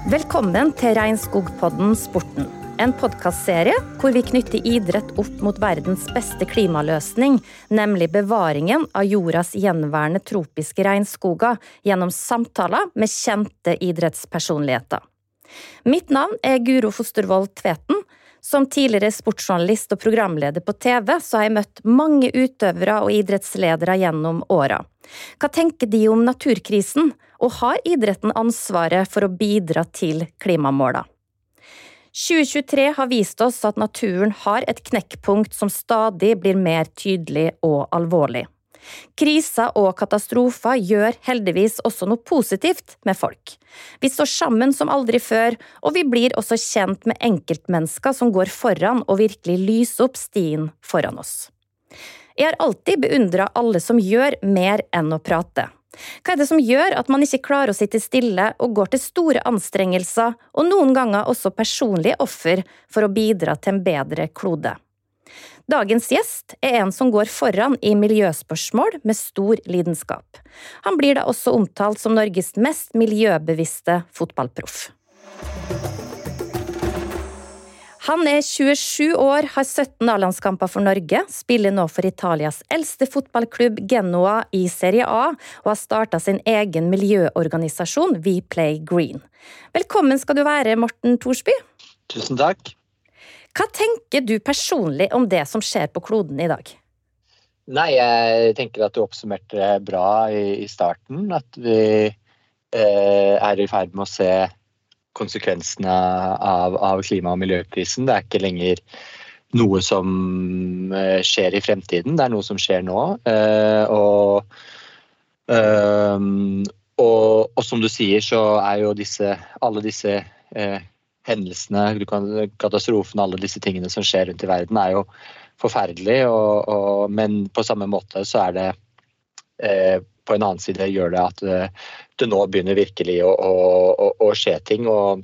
Velkommen til Regnskogpodden Sporten, en podcastserie hvor vi knytter idrett opp mot verdens beste klimaløsning, nemlig bevaringen av jordas gjenværende tropiske regnskoger gjennom samtaler med kjente idrettspersonligheter. Mitt navn er Guro Fostervold Tveten. Som tidligere sportsjournalist og programleder på TV, så har jeg møtt mange utøvere og idrettsledere gjennom åra. Hva tenker de om naturkrisen, og har idretten ansvaret for å bidra til klimamåla? 2023 har vist oss at naturen har et knekkpunkt som stadig blir mer tydelig og alvorlig. Kriser og katastrofer gjør heldigvis også noe positivt med folk. Vi står sammen som aldri før, og vi blir også kjent med enkeltmennesker som går foran og virkelig lyser opp stien foran oss. Jeg har alltid beundret alle som gjør mer enn å prate. Hva er det som gjør at man ikke klarer å sitte stille og går til store anstrengelser, og noen ganger også personlige offer for å bidra til en bedre klode? Dagens gjest er en som går foran i miljøspørsmål med stor lidenskap. Han blir da også omtalt som Norges mest miljøbevisste fotballproff. Han er 27 år, har 17 A-landskamper for Norge, spiller nå for Italias eldste fotballklubb Genoa i Serie A, og har startet sin egen miljøorganisasjon We Play Green. Velkommen skal du være, Morten Thorsby. Tusen takk. Hva tenker du personlig om det som skjer på kloden i dag? Nei, jeg tenker at du oppsummerte det bra i starten, at vi er i ferd med å se konsekvensene av klima- og miljøkrisen. Det er ikke lenger noe som skjer i fremtiden, det er noe som skjer nå. Og som du sier, så er jo alle disse hendelsene, katastrofen, alle disse tingene som skjer rundt i verden er jo forferdelig, men på samme måte så er det på en annen side gjør det at det nå begynner virkelig å skje ting, og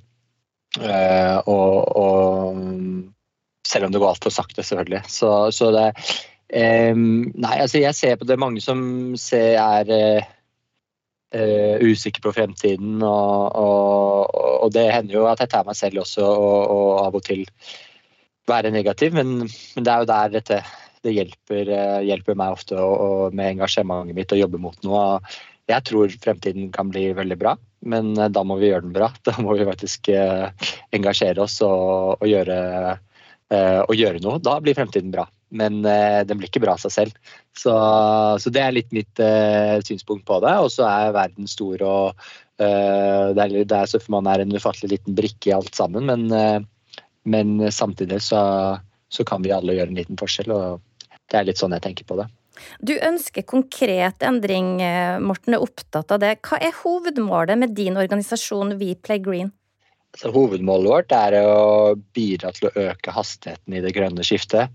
selv om det går alt for sakte selvfølgelig. Så det nei, altså jeg ser på det mange som er usikker på fremtiden, og det hender jo at jeg tar meg selv også og av og til være negativ, men det er jo der det hjelper meg ofte med engasjementet mitt å jobbe mot noe. Jeg tror fremtiden kan bli veldig bra, men da må vi gjøre den bra. Da må vi faktisk engasjere oss og gjøre noe. Da blir fremtiden bra, men den blir ikke bra av seg selv. Så det er litt mitt synspunkt på det, og så er verden stor, og det er så for man er en ufattelig liten brikke i alt sammen, men samtidig så kan vi alle gjøre en liten forskjell, og det er litt sånn jeg tenker på det. Du ønsker konkret endring, Morten, er opptatt av det. Hva er hovedmålet med din organisasjon We Play Green? Så hovedmålet vårt er å bidra til å øke hastigheten i det grønne skiftet.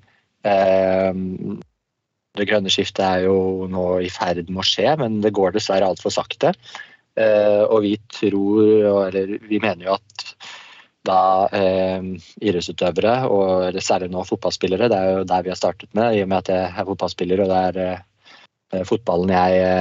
Det grønne skiftet er jo nå i ferd med å skje, men det går dessverre alt for sakte. Og vi mener jo at da idrettsutøvere, og særlig nå fotballspillere, det er jo der vi har startet med, i og med at jeg er fotballspiller, og det er fotballen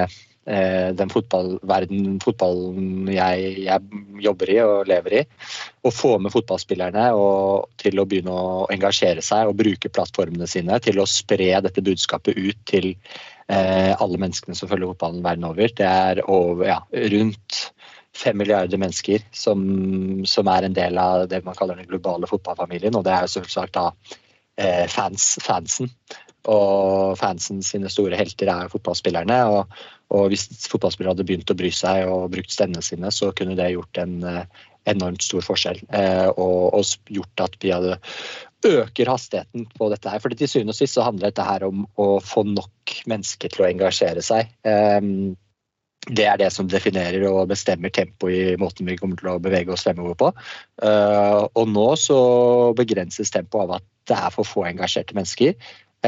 jeg jobber i og lever i, å få med fotballspillerne til å begynne å engasjere seg og bruke plattformene sine til å spre dette budskapet ut til alle menneskene som følger fotballen verden over. Det er rundt 5 milliarder mennesker som er en del av det man kaller den globale fotballfamilien, og det er jo selvsagt da fansen. Og fansen sine store helter er fotballspillerne, og hvis fotballspillere hadde begynt å bry seg og brukt stemmene sine, så kunne det gjort en enormt stor forskjell, og gjort at vi hadde øker hastigheten på dette her. For til syvende og sist så handler dette her om å få nok mennesker til å engasjere seg. Det er det som definerer og bestemmer tempo i måten vi kommer til å bevege oss fremover på. Og nå så begrenses tempo av at det er for få engasjerte mennesker.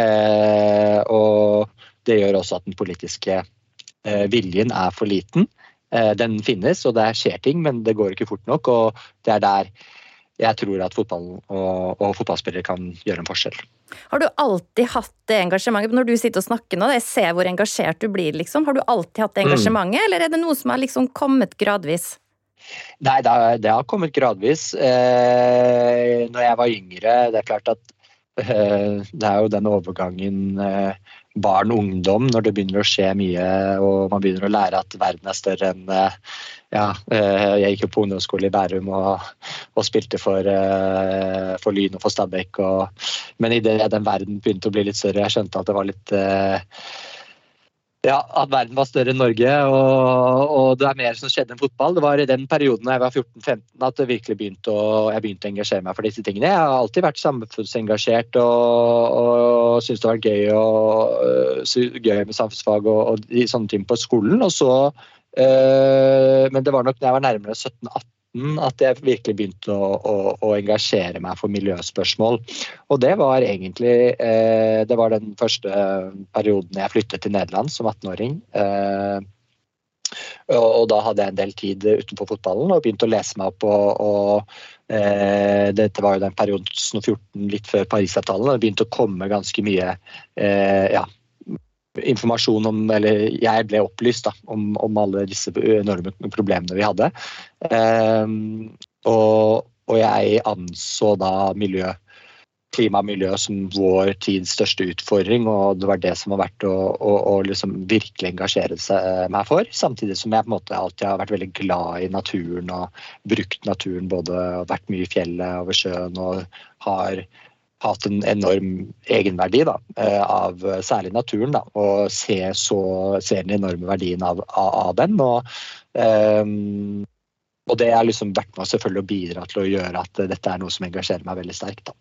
Og det gjør også at den politiske viljen er for liten. Den finnes, og det skjer ting, men det går ikke fort nok, og det er der jeg tror at fotballen og fotballspillere kan gjøre en forskjell. Har du alltid hatt det engasjementet? Når du sitter og snakker nå, jeg ser hvor engasjert du blir, liksom. Har du alltid hatt det engasjementet, eller er det noe som har liksom kommet gradvis? Nei, det har kommet gradvis. Når jeg var yngre, det klart at det jo den overgangen barn og ungdom, når det begynner å skje mye, og man begynner å lære at verden større enn jeg gikk jo på ungdomsskole i Bærum og spilte for Lyn og for Stabæk. Men i det den verden begynte å bli litt større, jeg skjønte at det var litt at verden var større enn Norge, og det mer som skjedde enn fotball. Det var i den perioden da jeg var 14-15 at det virkelig begynte å engasjere meg for disse tingene. Jeg har alltid vært samfunnsengasjert og syntes det var gøy med samfunnsfag og de sånne ting på skolen. Men det var nok da jeg var nærmere 17-18 at jeg virkelig begynte å engasjere meg for miljøspørsmål. Og det var egentlig det var den første perioden jeg flyttet til Nederland som 18-åring. Og da hadde jeg en del tid utenfor fotballen og begynte å lese meg opp dette var jo den perioden 2014 litt før Paris-avtalen, og det begynte å komme ganske mye informasjon eller jeg ble opplyst om alle disse enorme problemene vi hadde. Og jeg anså da klima og miljø som vår tids største utfordring, og det var det som var verdt å liksom virkelig engasjere meg for, samtidig som jeg på en måte alltid har vært veldig glad i naturen og brukt naturen, både vært mye i fjellet over sjøen og har hatt en enorm egenverdi av særlig naturen og ser den enorme verdien av den, og det har liksom vært med selvfølgelig å bidra til å gjøre at dette noe som engasjerer meg veldig sterkt.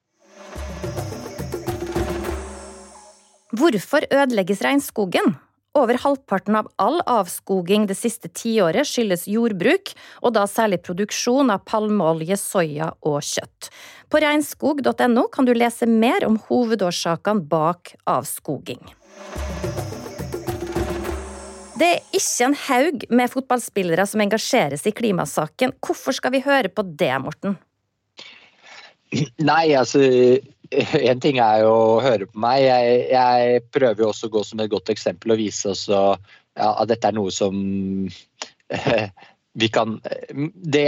Hvorfor ødelegges regnskogen? Over halvparten av all avskoging det siste 10 året skyldes jordbruk, og da særlig produksjon av palmeolje, soya og kjøtt. På regnskog.no kan du lese mer om hovedårsakene bak avskoging. Det ikke en haug med fotballspillere som engasjeres i klimasaken. Hvorfor skal vi høre på det, Morten? Nei, en ting jo å høre på meg. Jeg prøver jo også å gå som et godt eksempel og vise oss at dette noe som vi kan. Det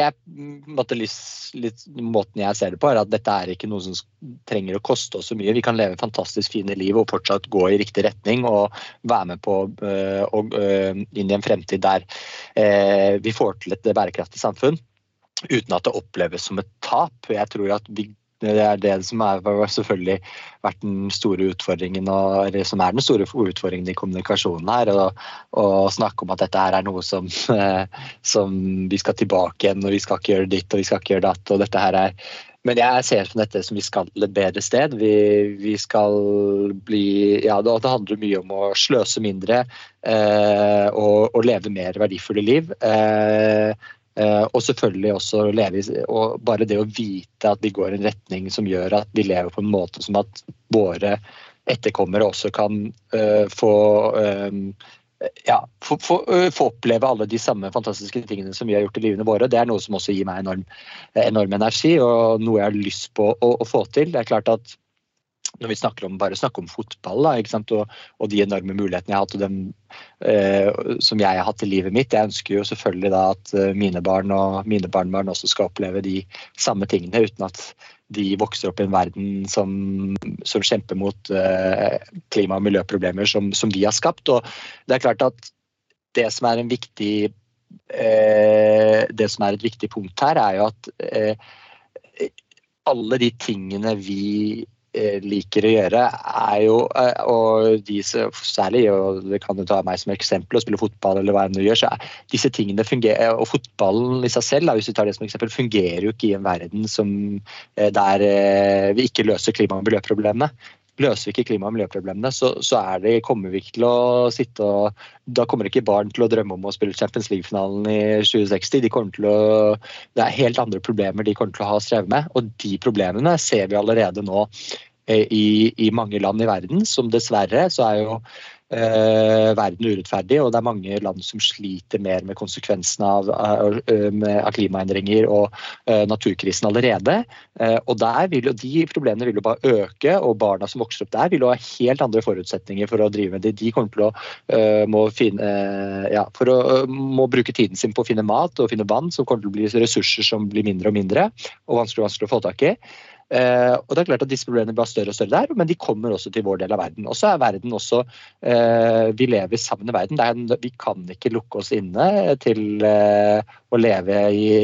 måten jeg ser det på at dette ikke noe som trenger å koste oss så mye. Vi kan leve fantastisk fine liv og fortsatt gå i riktig retning og være med på inn i en fremtid der vi får til et bærekraftig samfunn uten at det oppleves som et tap. Jeg tror at det det som selvfølgelig vært den store utfordringen, og det som den store utfordringen i kommunikasjonen her, og snakke om at dette her noe som vi skal tilbake igjen, og vi skal ikke gjøre ditt, og vi skal ikke gjøre datt, og dette her men jeg ser på dette som vi skal til et bedre sted. Vi skal bli, det handler mye om å sløse mindre, og leve mer verdifulle liv, og selvfølgelig også leve og bare det å vite at vi går i en retning som gjør at vi lever på en måte som at våre etterkommere også kan få oppleve alle de samme fantastiske tingene som vi har gjort i livene våre. Det noe som også gir meg enorm energi, og noe jeg har lyst på å få til. Det klart at når vi snakker om fotball, ikke sant? Og de enorme mulighetene jeg har hatt, og dem som jeg har hatt i livet mitt, jeg ønsker jo selvfølgelig da at mine barn og mine barnebarn også skal oppleve de samme tingene, uten at de vokser opp i en verden som kjemper mot klima- og miljøproblemer som vi har skapt. Og det klart at det som et viktig punkt her jo at alle de tingene vi liker å gjøre jo, og de særlig, og det kan du ta meg som eksempel, å spille fotball eller hva enn du gjør, så disse tingene fungerer, og fotballen i seg selv, hvis du tar det som eksempel, fungerer jo ikke i en verden der vi ikke løser klima- og miljøproblemene. Løser vi ikke klima- og miljøproblemene, så kommer vi ikke til å sitte og da kommer ikke barn til å drømme om å spille Champions League-finalen i 2060. Det helt andre problemer de kommer til å ha strevet med, og de problemene ser vi allerede nå i mange land i verden, som dessverre så jo verden urettferdig, og det mange land som sliter mer med konsekvensene av klimaendringer og naturkrisen allerede. Og de problemene vil jo bare øke, og barna som vokser opp der vil jo ha helt andre forutsetninger for å drive med det. De kommer til å må bruke tiden sin på å finne mat og finne vann, som kommer til å bli ressurser som blir mindre og mindre, og vanskelig å få tak i. Og det klart at disse problemene blir større og større der, men de kommer også til vår del av verden. Og så verden også, vi lever sammen i verden. Vi kan ikke lukke oss inne til å leve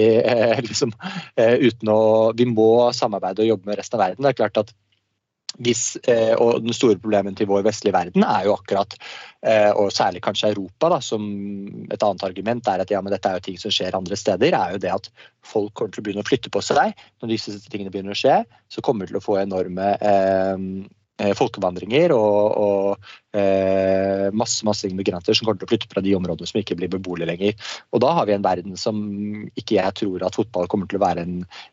uten å, vi må samarbeide og jobbe med resten av verden. Det klart at og den store problemet til vår vestlige verden jo akkurat, og særlig kanskje Europa da, som et annet argument at ja, men dette jo ting som skjer andre steder, jo det at folk kommer til å begynne å flytte på seg. Når disse tingene begynner å skje, så kommer vi til å få enorme folkevandringer og masse immigranter som kommer til å flytte fra de områdene som ikke blir beboelige lenger. Og da har vi en verden som ikke jeg tror at fotball kommer til å være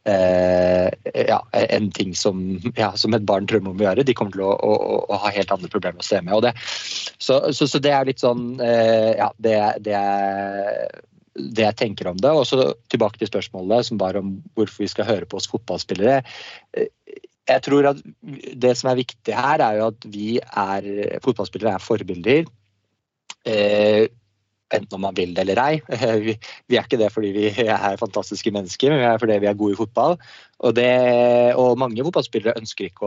en ting som et barn drømmer om å gjøre. De kommer til å ha helt andre problemer å se med. Og så det litt sånn, det jeg tenker om det. Og så tilbake til spørsmålet som var om hvorfor vi skal høre på oss fotballspillere. Jeg tror at det som viktig her jo at vi fotballspillere forbilder, enten om man vil det eller ei. Vi ikke det fordi vi fantastiske mennesker, men vi fordi vi gode i fotball. Og mange fotballspillere ønsker ikke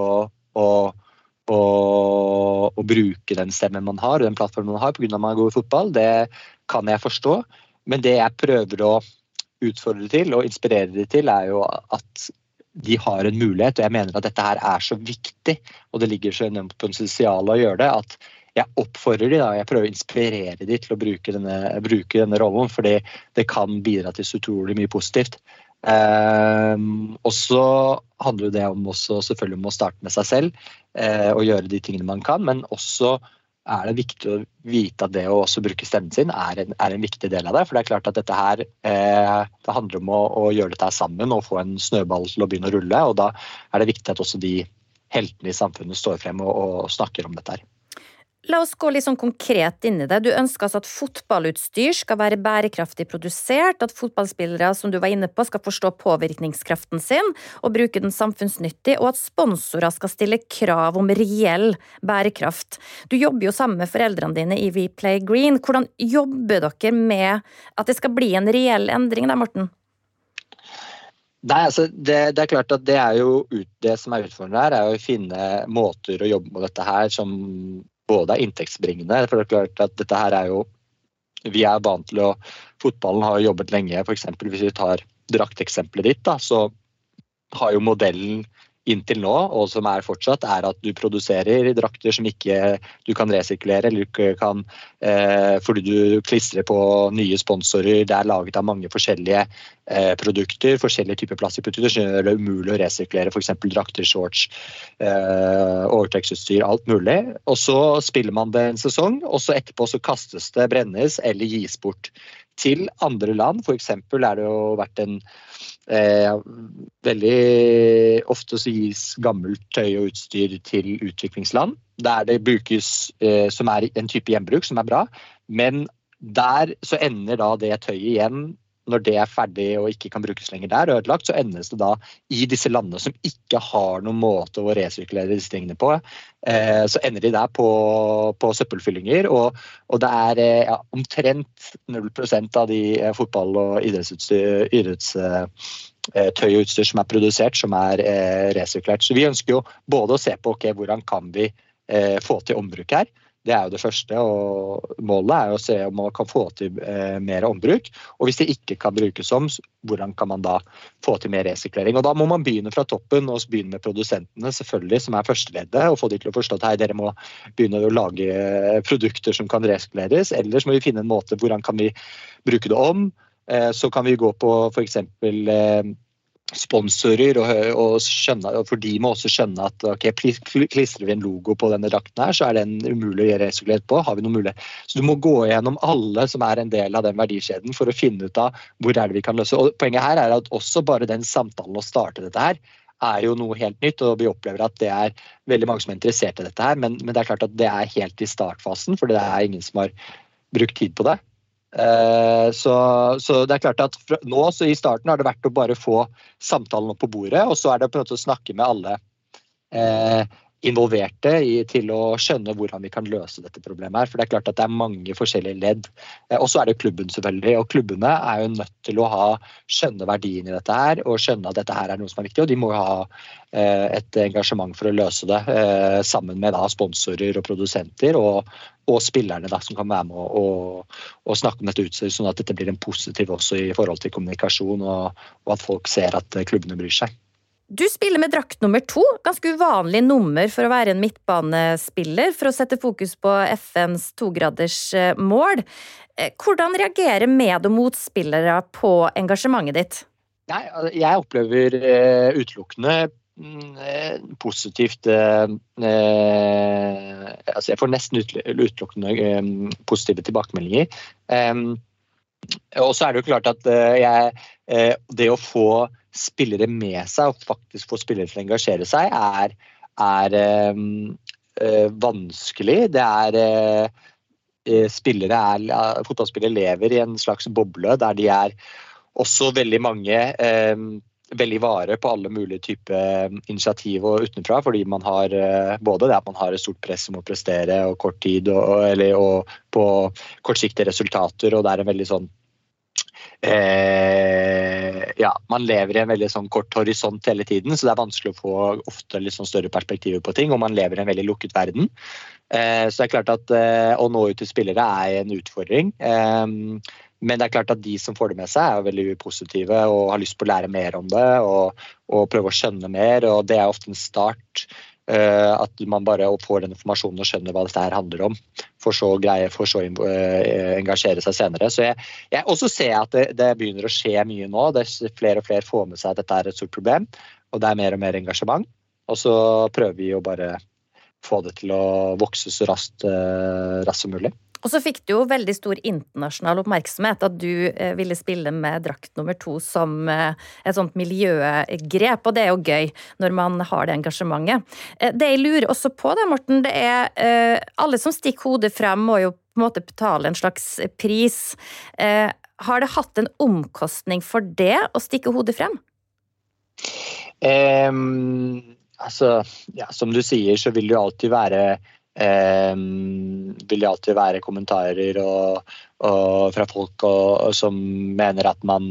å bruke den stemmen man har, og den plattformen man har, på grunn av at man god i fotball. Det kan jeg forstå, men det jeg prøver å utfordre til og inspirere dem til jo at de har en mulighet, og jeg mener at dette her så viktig, og det ligger så enormt potensial å gjøre det, at jeg oppfordrer dem, jeg prøver å inspirere dem til å bruke denne rollen, fordi det kan bidra til så utrolig mye positivt. Og så handler det om også, selvfølgelig om å starte med seg selv, og gjøre de tingene man kan, men også det viktig å vite at det å også bruke stemmen sin en viktig del av det, for det klart at dette her, det handler om å gjøre dette sammen og få en snøball til å begynne å rulle, og da det viktig at også de heltene i samfunnet står frem og snakker om dette her. La oss gå litt sånn konkret inn i det. Du ønsker altså at fotballutstyr skal være bærekraftig produsert, at fotballspillere, som du var inne på, skal forstå påvirkningskraften sin og bruke den samfunnsnyttig, og at sponsorer skal stille krav om reell bærekraft. Du jobber jo sammen med foreldrene dine i We Play Green. Hvordan jobber dere med at det skal bli en reell endring der, Morten? Nei, altså det klart at det jo det som utfordrende her, å finne måter å jobbe med dette her som både inntektsbringende, for det klart at dette her jo, vi vant til fotballen har jobbet lenge, for eksempel hvis vi tar drakteksempelet ditt, da, så har jo modellen inntil nå, og som fortsatt, at du produserer drakter som ikke du kan resirkulere, eller ikke kan, fordi du klistrer på nye sponsorer, det laget av mange forskjellige produkter, forskjellige typer plastikkprodukter, så det umulig å resirkulere, for eksempel drakter, shorts, overtrekksutstyr, alt mulig. Og så spiller man det en sesong, og så etterpå så kastes det, brennes eller gis bort til andre land. For eksempel det jo vært veldig ofte så gis gammelt tøy og utstyr til utviklingsland, der det brukes som en type gjenbruk som bra, men der så ender da det tøyet igjen, når det ferdig og ikke kan brukes lenger der og ødelagt, så endes det da i disse landene som ikke har noen måte å resirkulere disse tingene på, så ender de der på søppelfyllinger, og det omtrent 0% av de fotball- og idrettstøy og utstyr som produsert, som resirkulert. Så vi ønsker jo både å se på hvordan kan vi få til ombruk her. Det jo det første, og målet å se om man kan få til mer ombruk. Og hvis det ikke kan brukes om, hvordan kan man da få til mer resirkulering? Og da må man begynne fra toppen, og begynne med produsentene, selvfølgelig, som førsteleddet, og få de til å forstå at dere må begynne å lage produkter som kan resirkuleres. Ellers må vi finne en måte, hvordan kan vi bruke det om? Så kan vi gå på for eksempel sponsorer og skjønne, for de må også skjønne at klistrer vi en logo på denne drakten her, så den umulig å gjøre resirkulert på. Har vi noe mulig? Så du må gå gjennom alle som en del av den verdikjeden for å finne ut av hvor det vi kan løse. Og poenget her at også bare den samtalen å starte dette her jo noe helt nytt, og vi opplever at det veldig mange som interessert i dette her, men det klart at det helt i startfasen, for det ingen som har brukt tid på det. Så det klart at nå, så i starten har det vært å bare få samtalen opp på bordet, og så det på en måte å snakke med alle involverte til å skjønne hvordan vi kan løse dette problemet her, for det klart at det mange forskjellige ledd. Og så det klubben selvfølgelig, og klubbene jo nødt til å skjønne verdien i dette her, og skjønne at dette her noe som viktig, og de må jo ha et engasjement for å løse det, sammen med da sponsorer og produsenter, og spillerne da, som kan være med og snakke om dette ut, sånn at dette blir en positiv også i forhold til kommunikasjon, og at folk ser at klubbene bryr seg. Du spiller med drakt nummer 2, ganske uvanlig nummer for å være en midtbanespiller, for å sette fokus på FNs 2-graders mål. Hvordan reagerer med- og motspillere på engasjementet ditt? Jeg opplever utelukkende positivt, altså jeg får nesten utelukkende positive tilbakemeldinger. Og så det jo klart at det å få spillere med seg og faktisk få spillere til å engasjere seg vanskelig. Fotballspillere lever i en slags boble der de også veldig mange veldig vare på alle mulige typer initiativ og utenfra, fordi man har både det at man har et stort press om å prestere og kort tid og på kortsiktige resultater, og det en veldig sånn man lever i en veldig sånn kort horisont hele tiden, så det vanskelig å få ofte litt sånn større perspektiver på ting, og man lever i en veldig lukket verden. Så det klart at å nå ut til spillere en utfordring, men det klart at de som får det med seg veldig positive og har lyst på å lære mer om det og prøve å skjønne mer, og det ofte en start at man bare får den informasjonen og skjønner hva dette her handler om, for så engasjere seg senere. Så jeg også ser at det begynner å skje mye nå, det flere og flere får med seg at dette et stort problem, og det mer og mer engasjement, og så prøver vi å bare få det til å vokse så raskt som mulig. Og så fikk du jo veldig stor internasjonal oppmerksomhet at du ville spille med drakt nummer 2 som et sånt miljøgrep, og det jo gøy når man har det engasjementet. Det jeg lurer også på da, Morten, det alle som stikker hodet frem må jo på en måte betale en slags pris. Har det hatt en omkostning for det å stikke hodet frem? Altså, som du sier, så vil det jo alltid være kommentarer og fra folk som mener at man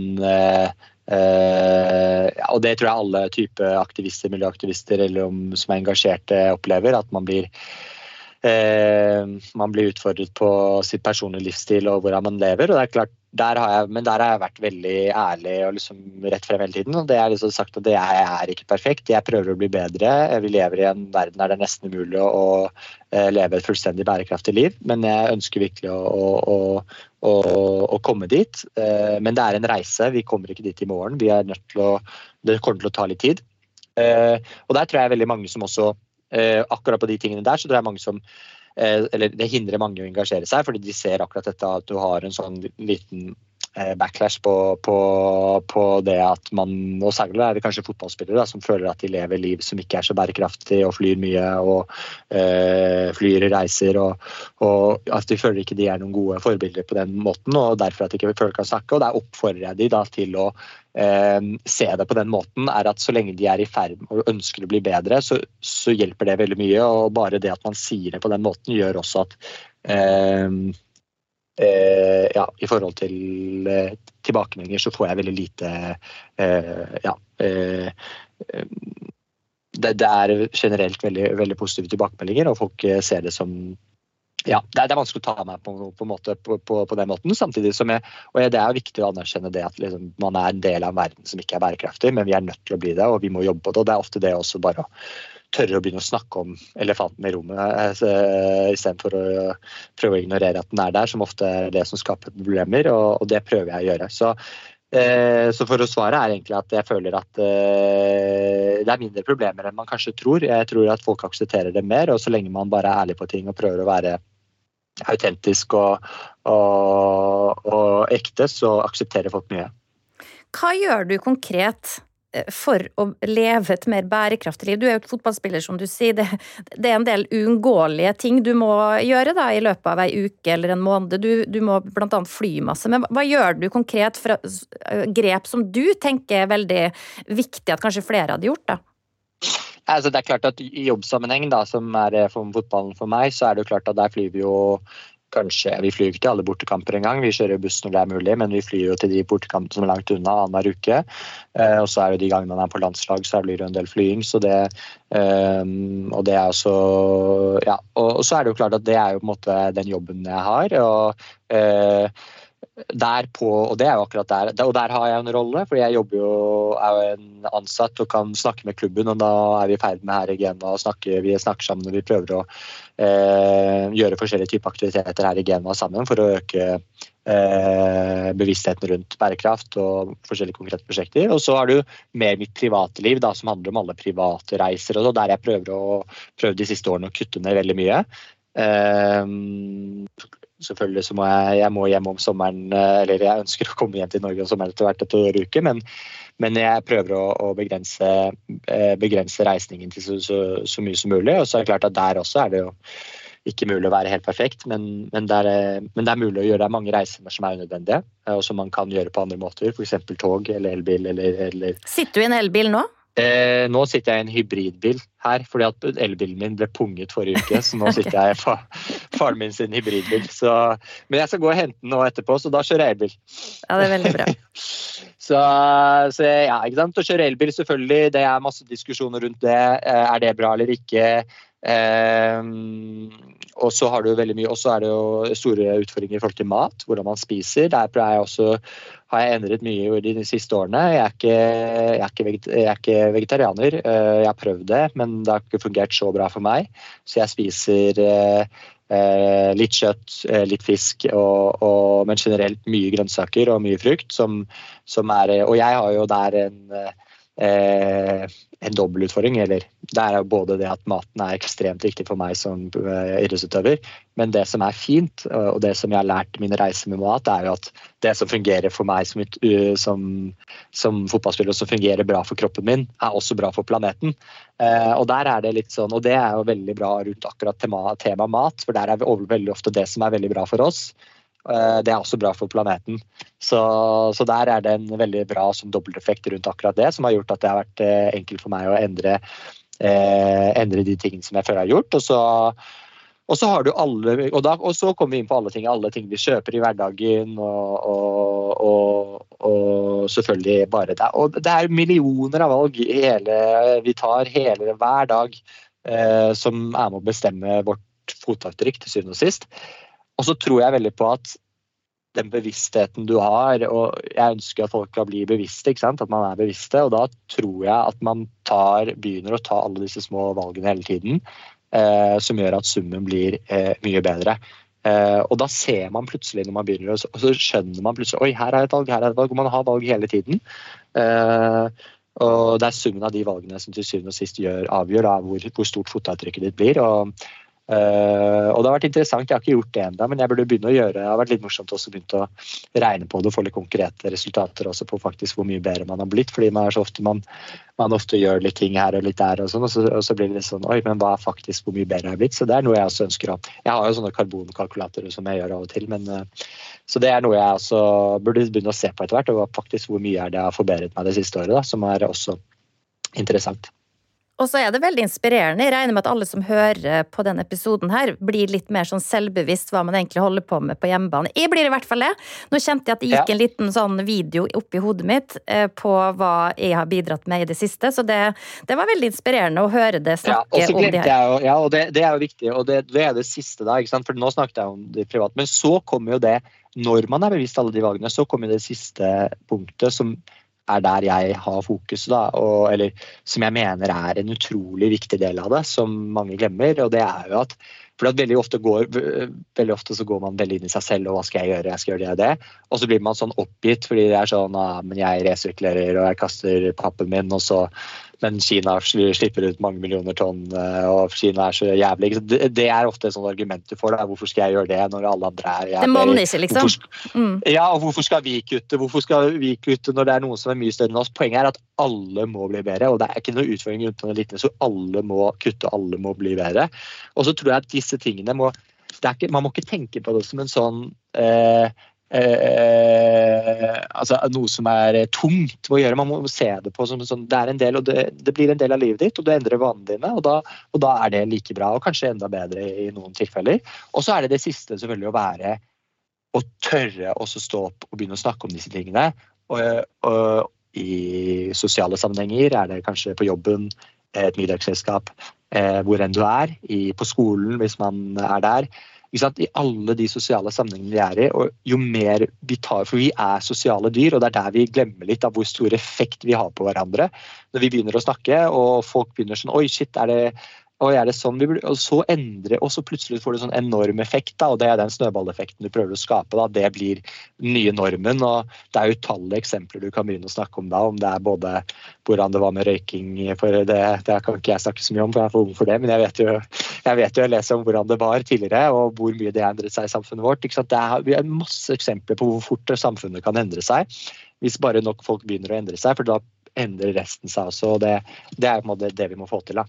og det tror jeg alle typer aktivister, miljøaktivister eller som engasjerte opplever, at man blir utfordret på sitt personlige livsstil og hvordan man lever, og det klart, der har jeg vært veldig ærlig og liksom rett frem hele tiden, og det liksom sagt at jeg ikke perfekt, jeg prøver å bli bedre, vi lever i en verden der det nesten umulig å leve et fullstendig bærekraftig liv, men jeg ønsker virkelig å komme dit, men det en reise, vi kommer ikke dit i morgen, det kommer til å ta litt tid, og der tror jeg veldig mange som også, akkurat på de tingene der, så tror jeg mange som eller det hindrer mange å engasjere seg, fordi de ser akkurat dette at du har en sånn liten backlash på det at man, og særlig det kanskje fotballspillere da, som føler at de lever liv som ikke så bærekraftig og flyr mye og flyr reiser og at de føler ikke de noen gode forbilder på den måten, og derfor at de ikke føler kan snakke, og der oppfordrer jeg de da til å se det på den måten, at så lenge de i ferd og ønsker å bli bedre, så hjelper det veldig mye, og bare det at man sier det på den måten gjør også at i forhold til tilbakemeldinger så får jeg veldig lite det generelt veldig, veldig positive tilbakemeldinger, og folk ser det som det vanskelig å ta meg på den måten, samtidig som det viktig å anerkjenne det at liksom, man en del av en verden som ikke bærekraftig, men vi nødt til å bli det, og vi må jobbe på det, og det ofte det også bare å tørre å begynne å snakke om elefanten i rommet, i stedet for å prøve å ignorere at den der, som ofte det som skaper problemer, og det prøver jeg å gjøre. Så for å svare egentlig at jeg føler at det mindre problemer enn man kanskje tror. Jeg tror at folk aksepterer det mer, og så lenge man bare ærlig på ting og prøver å være autentisk og ekte, så aksepterer folk mye. Hva gjør du konkret for å leve et mer bærekraftig liv? Du jo et fotballspiller, som du sier. Det en del uunngåelige ting du må gjøre da, i løpet av en uke eller en måned. Du må blant annet fly masse. Men hva gjør du konkret for grep som du tenker er veldig viktig at kanskje flere hadde gjort da? Altså, det klart at i jobbsammenheng da, som for fotballen for meg, så det jo klart at der flyr vi jo vi flyr ikke til alle bortekamper en gang, vi kjører buss når det mulig, men vi flyr jo til de bortekampene som langt unna annenhver uke, og så det de gangene man på landslag, så blir det en del flying, så og det også, ja, og så det jo klart at det jo på en måte den jobben jeg har, og og det jo akkurat og der har jeg en rolle, for jeg jobber jo, jo en ansatt og kan snakke med klubben, og da vi i ferd med her igjen og vi snakker sammen og vi prøver å gjøre forskjellige typer aktiviteter her i Genua sammen for å øke bevisstheten rundt bærekraft og forskjellige konkrete prosjekter. Og så har du mer mitt private liv da, som handler om alle private reiser, og der jeg prøver de siste årene å kutte ned veldig mye. Selvfølgelig så må jeg hjem om sommeren, eller jeg ønsker å komme hjem til Norge om sommeren etter uke, men jeg prøver å begrense reisningen til så mye som mulig, og så det klart at der også det jo ikke mulig å være helt perfekt, men det mulig å gjøre mange reiser som unødvendige, og som man kan gjøre på andre måter, for eksempel tog eller elbil. Eller Sitter du i en elbil nå? Nå sitter jeg i en hybridbil her, fordi at elbilen min ble punget forrige uke, så nå sitter jeg på faren min sin hybridbil. Men jeg skal gå og hente den nå etterpå, så da kjører jeg elbil. Ja, det veldig bra. så ja, ikke sant? Å kjøre elbil selvfølgelig, det masse diskusjoner rundt det. Det bra eller ikke? Og så har du veldig mye, og så det jo store utfordringer i forhold til mat, hvordan man spiser. Der har jeg endret mye i de siste årene. Jeg er ikke vegetarianer, jeg har prøvd det, men det har ikke fungert så bra for meg. Så jeg spiser litt kjøtt, litt fisk, men generelt mye grønnsaker og mye frukt, og jeg har jo der en dobbel utfordring, eller det jo både det at maten ekstremt viktig for meg som idrettsutøver, men det som fint, og det som jeg har lært mine reiser med mat, jo at det som fungerer for meg som fotballspiller, og som fungerer bra for kroppen min, også bra for planeten. Og der det litt sånn, og det jo veldig bra rundt akkurat tema mat, for der vi veldig ofte det som veldig bra for oss, det også bra for planeten. Så der det en veldig bra dobbelteffekt rundt akkurat det, som har gjort at det har vært enkelt for meg å endre de tingene som jeg før har gjort. Og så har du og så kommer vi inn på alle ting vi kjøper i hverdagen, og selvfølgelig bare det. Og det millioner av valg vi tar hver dag, som med å bestemme vårt fotavtrykk til syvende og sist. Og så tror jeg veldig på at den bevisstheten du har, og jeg ønsker at folk skal bli bevisste, ikke sant? At man bevisste, og da tror jeg at man begynner å ta alle disse små valgene hele tiden, som gjør at summen blir mye bedre. Og da ser man plutselig når man begynner, og så skjønner man plutselig, oi, her et valg, og man har valg hele tiden. Og det summen av de valgene som til syvende og sist avgjør da, hvor stort fotavtrykket ditt blir, og det har vært interessant, jeg har ikke gjort det enda, men jeg burde begynne å gjøre, det har vært litt morsomt også begynt å regne på det og få litt konkrete resultater også på faktisk hvor mye bedre man har blitt, fordi man så ofte, man ofte gjør litt ting her og litt der og sånn, og så blir det litt sånn, oi, men hva faktisk hvor mye bedre jeg har blitt, så det noe jeg også ønsker å, jeg har jo sånne karbonkalkulatorer som jeg gjør av og til, men så det noe jeg også burde begynne å se på etter hvert, og faktisk hvor mye det har forbedret meg det siste året da, som også interessant. Og så det veldig inspirerende. Jeg regner med at alle som hører på denne episoden her, blir litt mer sånn selvbevisst hva man egentlig holder på med på hjemmebane. Jeg blir i hvert fall det. Nå kjente jeg at det gikk en liten sånn video opp i hodet mitt på hva jeg har bidratt med i det siste, så det var veldig inspirerende å høre det snakke om det her. Ja, og det jo viktig, og det det siste da, ikke sant? For nå snakket jeg om det privat, men så kommer jo det, når man bevisst alle de valgene, så kommer det siste punktet som der jeg har fokus da, eller som jeg mener en utrolig viktig del av det, som mange glemmer, og det jo at, for at veldig ofte så går man veldig inn i seg selv, og hva skal jeg gjøre, jeg skal gjøre det, og så blir man sånn oppgitt, fordi det sånn, men jeg resirkulerer, og jeg kaster pappen min, og så, men Kina slipper ut mange millioner tonn, og Kina så jævlig. Det ofte et sånt argument du får, hvorfor skal jeg gjøre det når alle andre jævlig? Det monner ikke, liksom. Ja, og hvorfor skal vi kutte? Hvorfor skal vi kutte når det noen som mye større enn oss? Poenget at alle må bli bedre, og det ikke noe utfordring rundt den eliten, så alle må kutte, alle må bli bedre. Og så tror jeg at disse tingene man må ikke tenke på det som en sånn altså noe som tungt å gjøre. Man må se det på som sånn, det en del, og det blir en del av livet ditt, og du endrer vanene dine, og da det like bra, og kanskje enda bedre i noen tilfeller. Og så det siste selvfølgelig å tørre å stå opp og begynne å snakke om disse tingene, og i sosiale sammenhenger det kanskje på jobben, et middagsselskap, hvor enn du på skolen hvis man der. I alle de sosiale sammenhengene vi i, og jo mer vi tar, for vi sosiale dyr, og det der vi glemmer litt av hvor stor effekt vi har på hverandre. Når vi begynner å snakke, og folk begynner sånn, oi shit, det sånn vi burde, og så plutselig får det sånn enorm effekt, da, og det den snøballeffekten du prøver å skape, da, det blir nye normen, og det utallige eksempler du kan begynne å snakke om da, om det både hvordan det var med røyking, for det kan ikke jeg snakke så mye om, for jeg får ord for det, men jeg vet jo jeg leser om hvordan det var tidligere, og hvor mye det endret seg i samfunnet vårt, ikke sant? Det masse eksempler på hvor fort samfunnet kan endre seg, hvis bare nok folk begynner å endre seg, for da endrer resten seg også, og det på en måte det vi må få til da.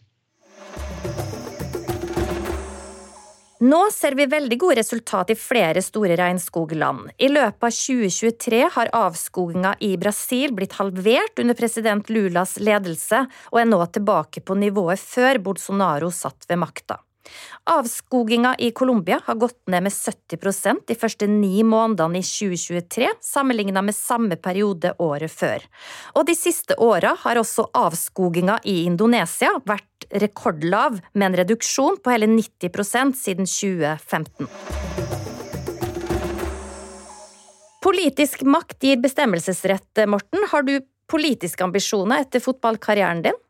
Nå ser vi veldig gode resultat i flere store regnskogland. I løpet av 2023 har avskoginga i Brasil blitt halvert under president Lulas ledelse, og nå tilbake på nivået før Bolsonaro satt ved makta. Avskoginga i Colombia har gått ned med 70% de første 9 månedene i 2023, sammenlignet med samme periode året før. Og de siste årene har også avskoginga i Indonesia vært rekordlav, med en reduksjon på hele 90% siden 2015. Politisk makt gir bestemmelsesrett, Morten. Har du politiske ambisjoner etter fotballkarrieren din?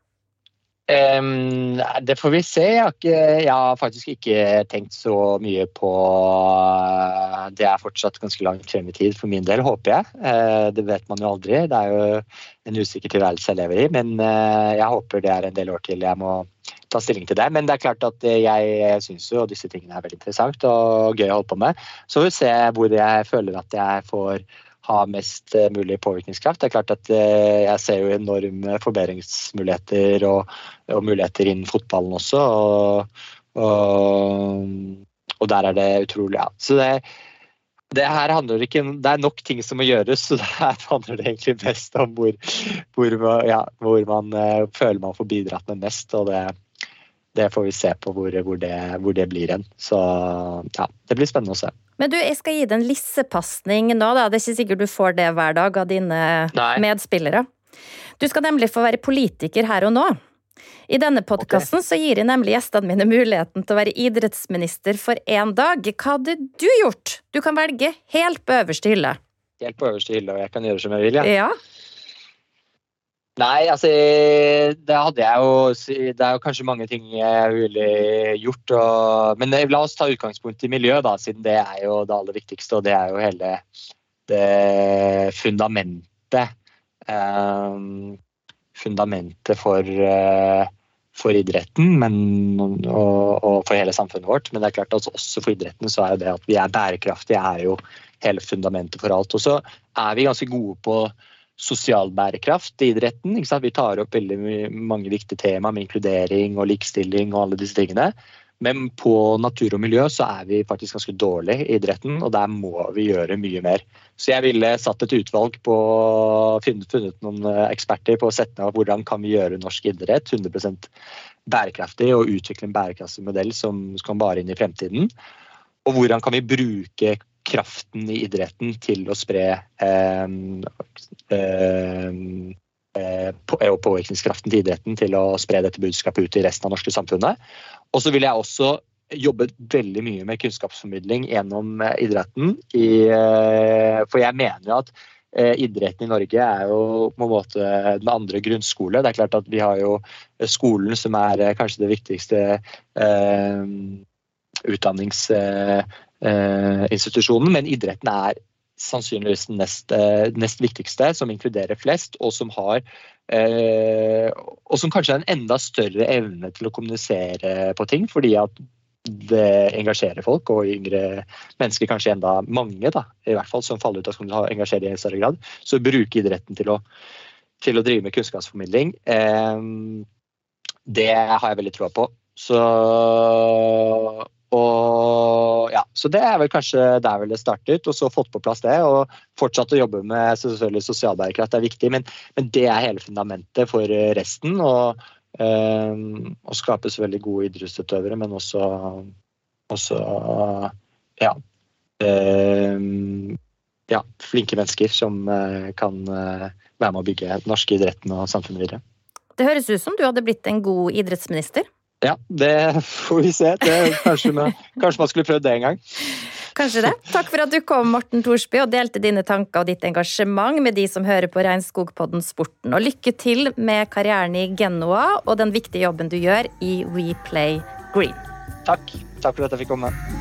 Det får vi se. Jeg har faktisk ikke tenkt så mye på det fortsatt ganske langt frem i tid for min del, håper jeg. Det vet man jo aldri. Det jo en usikker tilværelse jeg lever i, men jeg håper det en del år til jeg må ta stilling til det. Men det klart at jeg synes jo disse tingene veldig interessant og gøy å holde på med. Så vi får se hvor jeg føler at jeg får ha mest mulig påvirkningskraft. Det klart at jeg ser jo enorme forbedringsmuligheter og muligheter innen fotballen også, og der det utrolig, ja. Så det her handler ikke, det nok ting som må gjøres, så det her handler det egentlig mest om hvor man føler man får bidratt med mest, og det får vi se på hvor det blir hen. Så ja, det blir spennende å se. Men du, jeg skal gi deg en lissepasning nå da. Det ikke sikkert du får det hver dag av dine medspillere. Du skal nemlig få være politiker her og nå. I denne podcasten så gir jeg nemlig gjestene mine muligheten til å være idrettsminister for en dag. Hva hadde du gjort? Du kan velge helt på øverste hylle. Helt på øverste hylle, og jeg kan gjøre som jeg vil, ja. Ja. Nei, altså, det hadde jeg jo, det jo kanskje mange ting jeg ville gjort, men la oss ta utgangspunkt i miljø da, siden det jo det aller viktigste, og det jo hele det fundamentet for idretten, og for hele samfunnet vårt, men det klart at også for idretten så jo det at vi bærekraftige jo hele fundamentet for alt, og så vi ganske gode på sosial bærekraft i idretten, ikke sant? Vi tar opp veldig mange viktige tema med inkludering og likestilling og alle disse tingene, men på natur og miljø så vi faktisk ganske dårlige i idretten, og der må vi gjøre mye mer. Så jeg ville satt et utvalg på, funnet noen eksperter på å sette ned hvordan kan vi gjøre norsk idrett 100% bærekraftig og utvikle en bærekraftig modell som kan vare inn i fremtiden, og hvordan kan vi bruke kraften i idretten til å spre påvirkningskraften til idretten til å spre dette budskapet ut i resten av norske samfunnet. Og så vil jeg også jobbe veldig mye med kunnskapsformidling gjennom idretten, for jeg mener jo at idretten i Norge jo på en måte den andre grunnskole. Det klart at vi har jo skolen som kanskje det viktigste utdannings institusjonen, men idretten sannsynligvis den nest viktigste, som inkluderer flest, og som har og som kanskje har en enda større evne til å kommunisere på ting, fordi at det engasjerer folk, og yngre mennesker, kanskje enda mange da, i hvert fall, som faller ut av skolen, engasjerer i en større grad, så bruke idretten til å drive med kunnskapsformidling. Det har jeg veldig tro på. Så det vel kanskje der vel det startet, og så fått på plass det, og fortsatt å jobbe med selvfølgelig sosial bærekraft er viktig, men det er hele fundamentet for resten, og skape så veldig gode idrettsutøvere, men også flinke mennesker som kan være med å bygge den norske idretten og samfunnet videre. Det høres ut som du hadde blitt en god idrettsminister. Ja, det får vi se. Kanskje man skulle prøvd det en gang. Kanskje det. Takk for at du kom, Morten Thorsby, og delte dine tanker og ditt engasjement med de som hører på Regnskogpodden Sporten. Og lykke til med karrieren i Genoa og den viktige jobben du gjør i We Play Green. Takk for at jeg fikk komme.